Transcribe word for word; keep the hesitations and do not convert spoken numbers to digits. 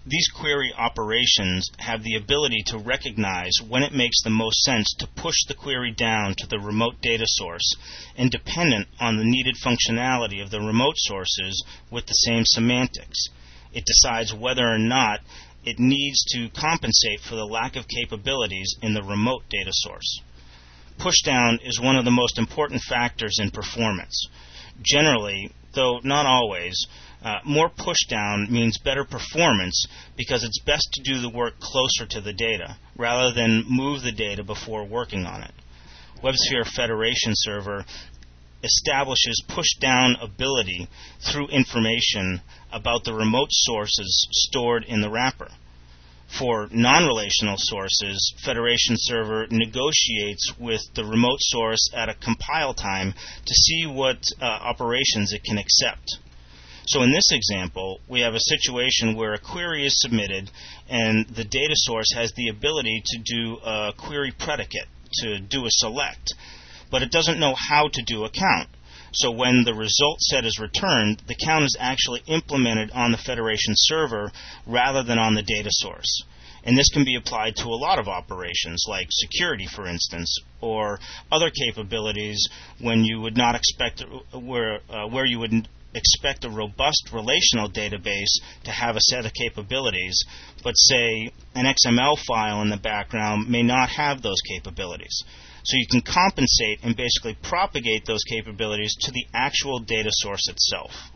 These query operations have the ability to recognize when it makes the most sense to push the query down to the remote data source, and dependent on the needed functionality of the remote sources with the same semantics. It decides whether or not it needs to compensate for the lack of capabilities in the remote data source. Pushdown is one of the most important factors in performance. Generally, though not always, Uh, more pushdown means better performance because it's best to do the work closer to the data rather than move the data before working on it. WebSphere Federation Server establishes pushdown ability through information about the remote sources stored in the wrapper. For non-relational sources, Federation Server negotiates with the remote source at a compile time to see what uh, operations it can accept. So in this example, we have a situation where a query is submitted and the data source has the ability to do a query predicate, to do a select, but it doesn't know how to do a count. So when the result set is returned, the count is actually implemented on the Federation server rather than on the data source. And this can be applied to a lot of operations, like security, for instance, or other capabilities when you would not expect, where, uh, where you would expect a robust relational database to have a set of capabilities, but say an X M L file in the background may not have those capabilities. So you can compensate and basically propagate those capabilities to the actual data source itself.